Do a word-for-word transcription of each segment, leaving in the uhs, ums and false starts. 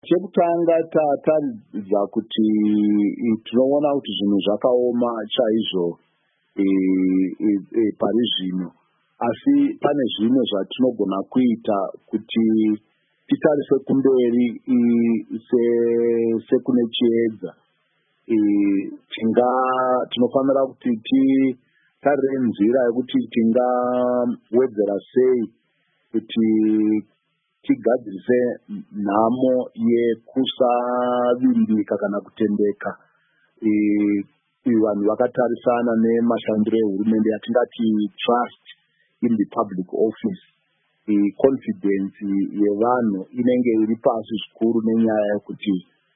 Chekutanga tataridza kuti tinoona kuti zvinhu zvakaoma chaizvo pari zvino, asi pane zvimwe zvatinogona kuita kuti titarise kumberi sekune chiedza. Tinofanira kuti titarire nzira yekuti tingawedzera sei kuti tigadzirise nhamo yekusavimbika kana kutendeka vanhu vakatarisana nemashandiro ehurumende yatingati trust in the public office. Confidence yevanhu inenge iri pasi zvikuru nenyaya yekuti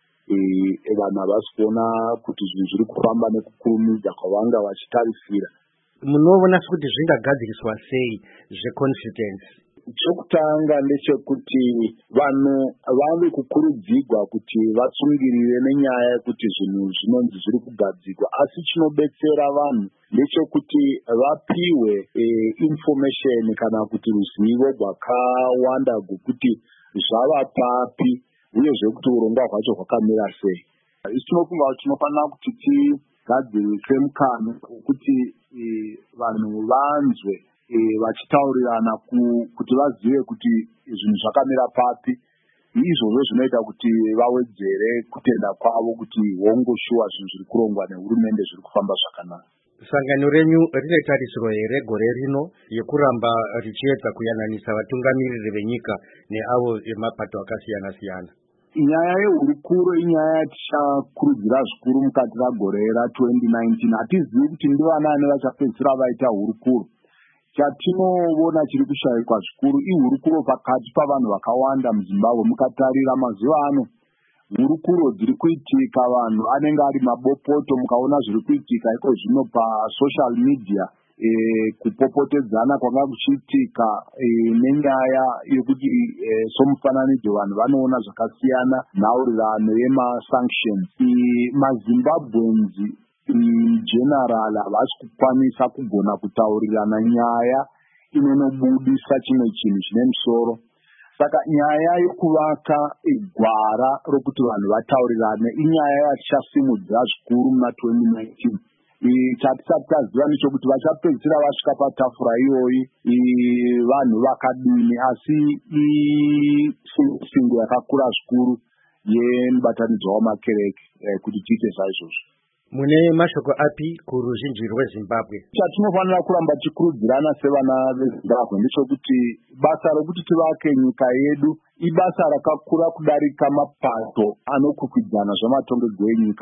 vanhu havasi kuona kuti zvinhu zviri kufamba nekukurumidza kwavanga vachitarisira. Munoona kuti zvingagadziriswa sei zveconfidence? Chokutanga ndechekuti vanhu vave kukurudzirwa kuti vatsungirire nenyaya yekuti zvinhu zvinonzi zviri kugadzirwa, asi chinobetsera vanhu ndechekuti vapiwe information kana kuti ruzivo rwakawanda rwekuti zvava papi uyezve kuti urongwa hwacho hwakamira sei. Isi tinofunga kuti tinofanira kuti tigadzirise mukana wekuti vanhu vanzwe vachitaurirana kuti vazive kuti zvinhu zvakamira papi. Izvozvo zvinoita kuti vawedzere kutenda kwavo kuti wongoshuwa zvinhu zviri kurongwa nehurumende zviri kufamba zvakanaka. Sangano renyu rine tarisiro here gore rino yekuramba richiedza kuyananisa vatungamiriri venyika neavo vemapato akasiyana siyana? Nyaya yehurukuro inyaya yatichakurudzira zvikuru mukati megore ra-twenty nineteen. Hatizivi kuti ndivanani vachapedzisira vaita hurukuro. Chatinoona chiri kushayikwa zvikuru ihurukuro pakati pavanhu vakawanda muZimbabwe. Mukatarira mazuva ano hurukuro dziri kuitika, vanhu anenge ari mabopoto. Mukaona zviri kuitika iko zvino pasocial media, kupopotedzana kwanga kuchiitika nenyaya yekuti somufananidzo vanhu vanoona zvakasiyana, nhaurirano yemasanctions. MaZimbabweans general havasi kukwanisa kugona kutaurirana nyaya inonobudisa chimwe chinhu chine musoro. Saka nyaya yokuvaka gwara rokuti vanhu vataurirane inyaya yatichasimudzira zvikuru muna twenty nineteen. Chatisati taziva nechekuti vachapedzisira vasvika patafura iyoyi vanhu vakadini, asi isingo yakakura zvikuru yemubatanidzwa wamakereke kuti tiite saizvozvo. Mune mashoko api kuruzhinji rweZimbabwe? Chatinofanira kuramba tichikurudzirana sevana veZimbabwe ndechekuti basa rokuti tivake nyika yedu ibasa rakakura kudarika mapato anokwikwidzana zvamatongerwo enyika.